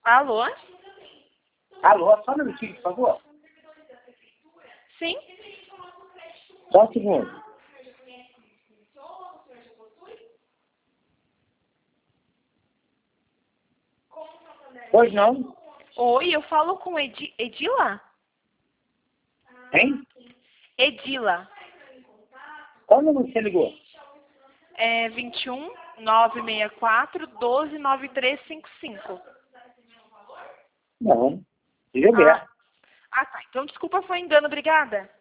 Alô? Alô, só um minutinho, por favor. Sim? Só um segundo. Pois não? Oi, eu falo com Edila? Hein? Edila. Qual número você ligou? É 21 964 12 9355. Não. Gilberto. Ah, tá. Então, desculpa, foi engano. Obrigada.